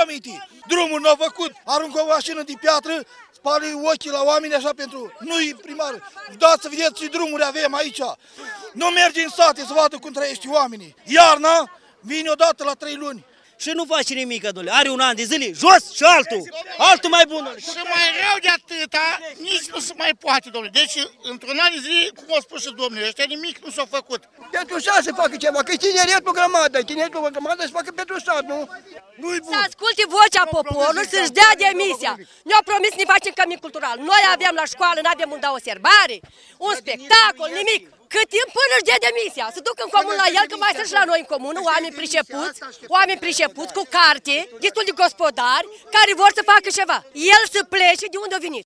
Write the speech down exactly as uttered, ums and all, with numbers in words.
aminte. Drumul n-a făcut, aruncă o mașină de piatră, spală ochii la oameni așa pentru... Nu-i primar, dați să vedeți ce drumuri avem aici. Nu merge în sate să vadă cum trăiește oamenii. Iarna vine odată la trei luni. Și nu face nimic, domnule. Are un an de zile, jos și altul. Altul mai bun. Și mai rău de atâta, nici nu se mai poate, domnule. Deci, într-un an de zile, cum au spus și domnule, ăștia nimic nu s-a făcut. Pentru sat să facă ceva, că tineretul grămadă, tineretul grămadă să facă pentru sat, nu? Nu-i bun. Să asculte vocea poporului, să-și dea demisia. Ne-au promis să ne facem cămin cultural. Noi avem la școală, nu avem unde o serbare, un spectacol, nimic. Cât timp până își dea demisia, să ducă în comun la el, că mai sunt și la noi în comună, oameni pricepuți, oameni pricepuți cu carte, destul de gospodari, care vor să facă ceva. El să plece de unde a venit.